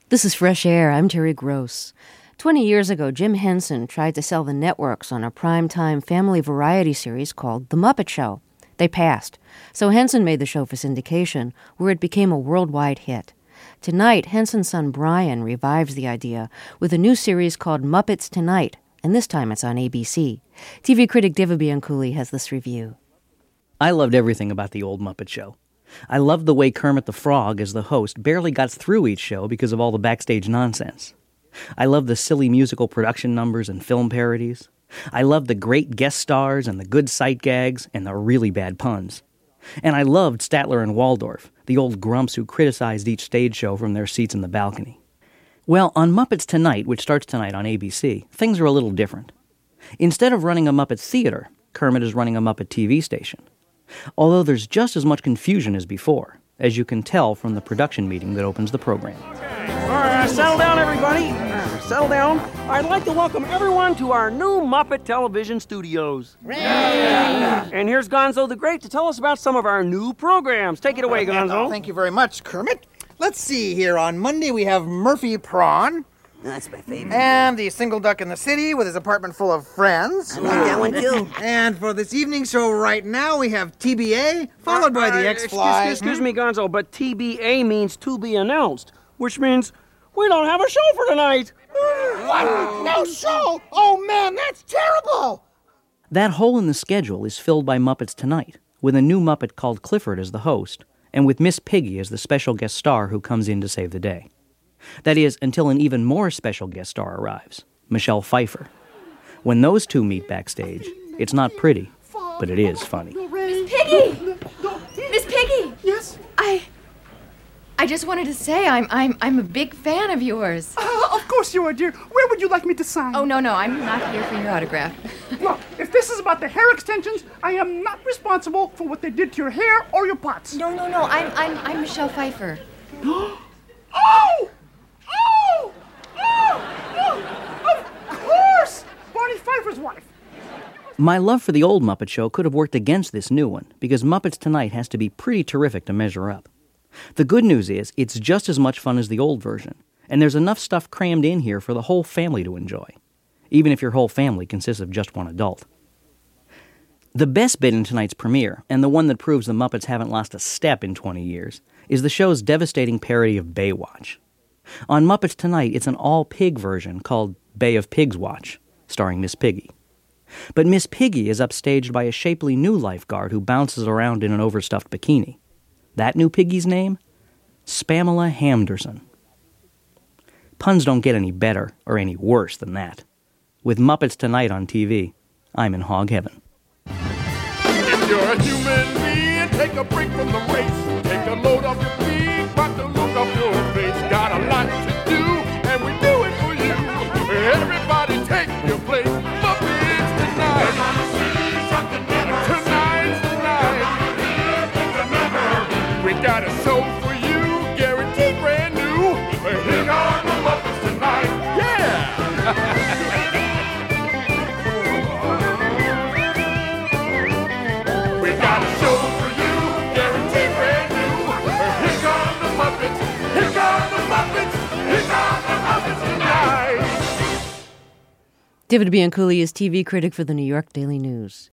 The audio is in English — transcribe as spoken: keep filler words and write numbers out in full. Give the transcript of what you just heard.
This is Fresh Air. I'm Terry Gross. Twenty years ago, Jim Henson tried to sell the networks on a primetime family variety series called The Muppet Show. They passed. So Henson made the show for syndication, where it became a worldwide hit. Tonight, Henson's son Brian revives the idea with a new series called Muppets Tonight, and this time it's on A B C. T V critic Diva Bianculli has this review. I loved everything about the old Muppet Show. I loved the way Kermit the Frog, as the host, barely got through each show because of all the backstage nonsense. I loved the silly musical production numbers and film parodies. I loved the great guest stars and the good sight gags and the really bad puns. And I loved Statler and Waldorf, the old grumps who criticized each stage show from their seats in the balcony. Well, on Muppets Tonight, which starts tonight on A B C, things are a little different. Instead of running a Muppet theater, Kermit is running a Muppet T V station. Although there's just as much confusion as before, as you can tell from the production meeting that opens the program. Okay. All right, settle down, everybody. Uh, settle down. I'd like to welcome everyone to our new Muppet television studios. Yeah. And here's Gonzo the Great to tell us about some of our new programs. Take it away, Gonzo. Thank you very much, Kermit. Let's see here. On Monday, we have Murphy Prawn. That's my favorite. And the single duck in the city with his apartment full of friends. I like that one, too. And for this evening show right now, we have T B A, followed by the Uh, X-Fly. Excuse, excuse me, Gonzo, but T B A means to be announced, which means we don't have a show for tonight. What? No show? Oh, man, that's terrible! That hole in the schedule is filled by Muppets Tonight, with a new Muppet called Clifford as the host, and with Miss Piggy as the special guest star who comes in to save the day. That is, until an even more special guest star arrives, Michelle Pfeiffer. When those two meet backstage, it's not pretty, but it is funny. Miss Piggy! Miss Piggy! Yes? I... I just wanted to say I'm I'm I'm a big fan of yours. Uh, of course you are, dear. Where would you like me to sign? Oh, no, no, I'm not here for your autograph. Look, if this is about the hair extensions, I am not responsible for what they did to your hair or your pots. No, no, no, I'm I'm I'm Michelle Pfeiffer. Oh! Oh! Oh! Oh! Of course! Barney Pfeiffer's wife. My love for the old Muppet Show could have worked against this new one, because Muppets Tonight has to be pretty terrific to measure up. The good news is, it's just as much fun as the old version, and there's enough stuff crammed in here for the whole family to enjoy, even if your whole family consists of just one adult. The best bit in tonight's premiere, and the one that proves the Muppets haven't lost a step in twenty years, is the show's devastating parody of Baywatch. On Muppets Tonight, it's an all-pig version called Bay of Pigs Watch, starring Miss Piggy. But Miss Piggy is upstaged by a shapely new lifeguard who bounces around in an overstuffed bikini. That new piggy's name? Spamela Hamderson. Puns don't get any better or any worse than that. With Muppets Tonight on T V, I'm in hog heaven. If you're a human being, take a break from the race. Take a load off your feet, wipe the look off your face. Got a lot to do, and we do it for you. Everybody take your place. Muppets Tonight. Tonight's the night. We got a show for you, guaranteed brand new. Here are the Muppets Tonight. Yeah! We got a show for you, guaranteed brand new. Here come the Muppets. Here come the Muppets. Here come the Muppets Tonight. David Bianculli is T V critic for the New York Daily News.